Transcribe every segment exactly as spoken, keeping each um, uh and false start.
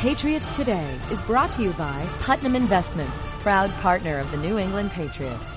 Patriots Today is brought to you by Putnam Investments, proud partner of the New England Patriots.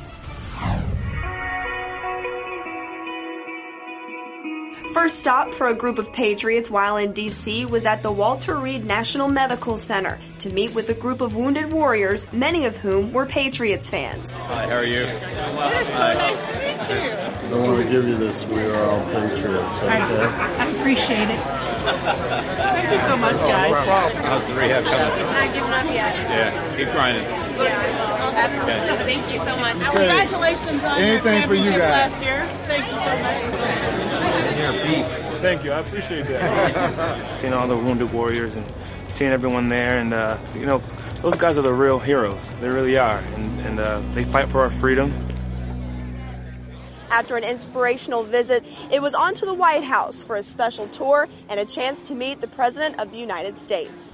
First stop for a group of Patriots while in D C was at the Walter Reed National Medical Center to meet with a group of wounded warriors, many of whom were Patriots fans. Hi, how are you? It is so nice to meet you. I don't want to give you this. We are all Patriots, okay? I, I appreciate it. Thank you so much, guys. Oh, how's the rehab coming? Not giving up yet. Yeah, keep grinding. Yeah, I will. Absolutely. Okay. Thank you so much. Congratulations on Anything your for you championship guys. last year. Thank you so much. You're a beast. Thank you. I appreciate that. Seeing all the wounded warriors and seeing everyone there, and uh, you know, those guys are the real heroes. They really are, and, and uh, they fight for our freedom. After an inspirational visit, it was on to the White House for a special tour and a chance to meet the President of the United States.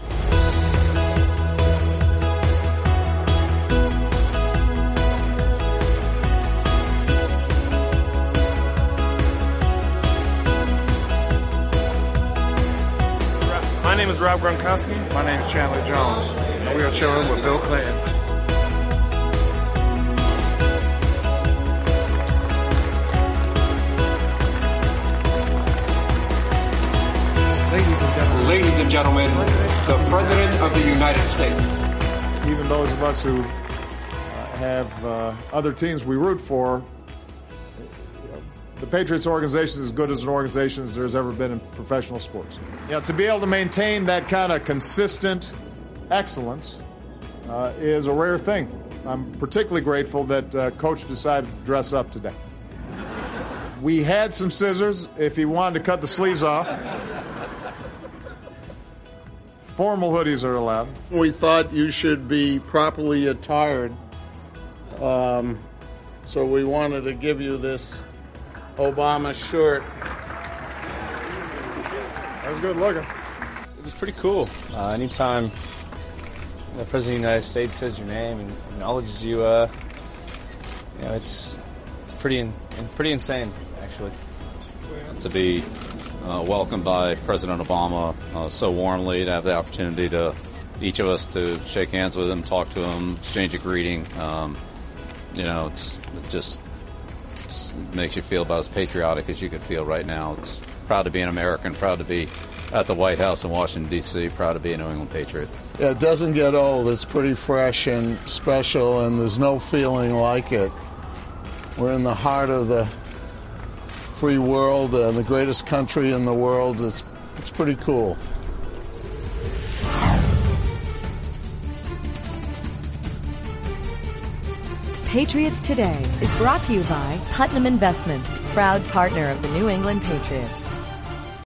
My name is Rob Gronkowski. My name is Chandler Jones, and we are chilling with Bill Clinton. Ladies and gentlemen, the President of the United States. Even those of us who uh, have uh, other teams we root for, you know, the Patriots organization is as good as an organization as there's ever been in professional sports. You know, to be able to maintain that kind of consistent excellence uh, is a rare thing. I'm particularly grateful that uh, Coach decided to dress up today. We had some scissors if he wanted to cut the sleeves off. Formal hoodies are allowed. We thought you should be properly attired, um, so we wanted to give you this Obama shirt. That was good looking. It was pretty cool. Uh, anytime the President of the United States says your name and acknowledges you, uh, you know, it's it's pretty in, pretty insane, actually. To be Uh, welcomed by President Obama uh, so warmly, to have the opportunity to, each of us, to shake hands with him, talk to him, exchange a greeting. Um, you know, it's, it just it's, it makes you feel about as patriotic as you could feel right now. It's proud to be an American, proud to be at the White House in Washington, D C, proud to be a New England Patriot. Yeah, it doesn't get old. It's pretty fresh and special, and there's no feeling like it. We're in the heart of the free world, uh, the greatest country in the world. It's it's pretty cool. Patriots Today is brought to you by Putnam Investments, proud partner of the New England Patriots.